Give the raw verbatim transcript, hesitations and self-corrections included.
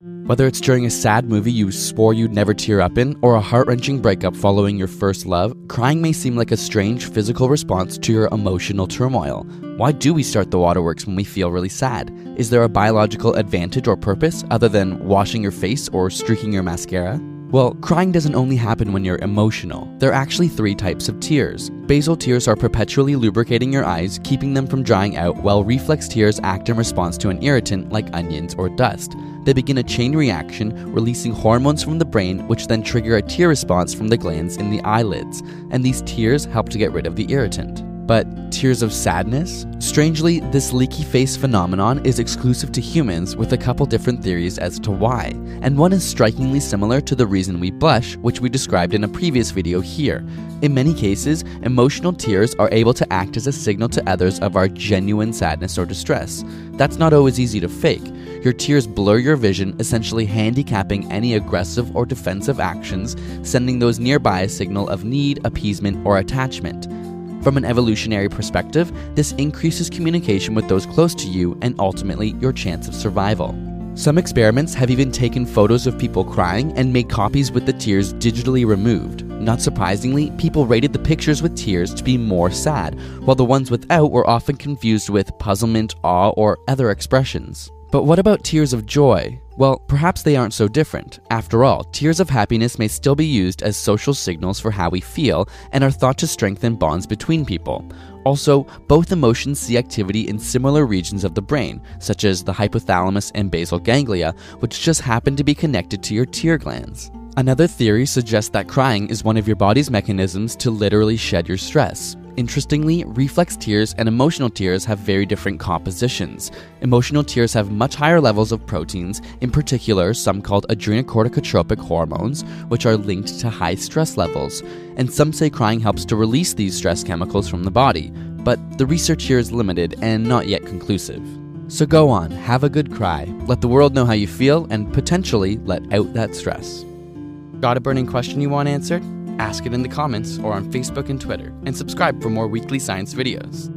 Whether it's during a sad movie you swore you'd never tear up in, or a heart-wrenching breakup following your first love, crying may seem like a strange physical response to your emotional turmoil. Why do we start the waterworks when we feel really sad? Is there a biological advantage or purpose other than washing your face or streaking your mascara? Well, crying doesn't only happen when you're emotional. There are actually three types of tears. Basal tears are perpetually lubricating your eyes, keeping them from drying out, while reflex tears act in response to an irritant like onions or dust. They begin a chain reaction, releasing hormones from the brain, which then trigger a tear response from the glands in the eyelids, and these tears help to get rid of the irritant. But tears of sadness? Strangely, this leaky face phenomenon is exclusive to humans, with a couple different theories as to why, and one is strikingly similar to the reason we blush, which we described in a previous video here. In many cases, emotional tears are able to act as a signal to others of our genuine sadness or distress. That's not always easy to fake. Your tears blur your vision, essentially handicapping any aggressive or defensive actions, sending those nearby a signal of need, appeasement, or attachment. From an evolutionary perspective, this increases communication with those close to you and ultimately your chance of survival. Some experiments have even taken photos of people crying and made copies with the tears digitally removed. Not surprisingly, people rated the pictures with tears to be more sad, while the ones without were often confused with puzzlement, awe, or other expressions. But what about tears of joy? Well, perhaps they aren't so different. After all, tears of happiness may still be used as social signals for how we feel and are thought to strengthen bonds between people. Also, both emotions see activity in similar regions of the brain, such as the hypothalamus and basal ganglia, which just happen to be connected to your tear glands. Another theory suggests that crying is one of your body's mechanisms to literally shed your stress. Interestingly, reflex tears and emotional tears have very different compositions. Emotional tears have much higher levels of proteins, in particular some called adrenocorticotropic hormones, which are linked to high stress levels. And some say crying helps to release these stress chemicals from the body, but the research here is limited and not yet conclusive. So go on, have a good cry, let the world know how you feel, and potentially let out that stress. Got a burning question you want answered? Ask it in the comments or on Facebook and Twitter, and subscribe for more weekly science videos.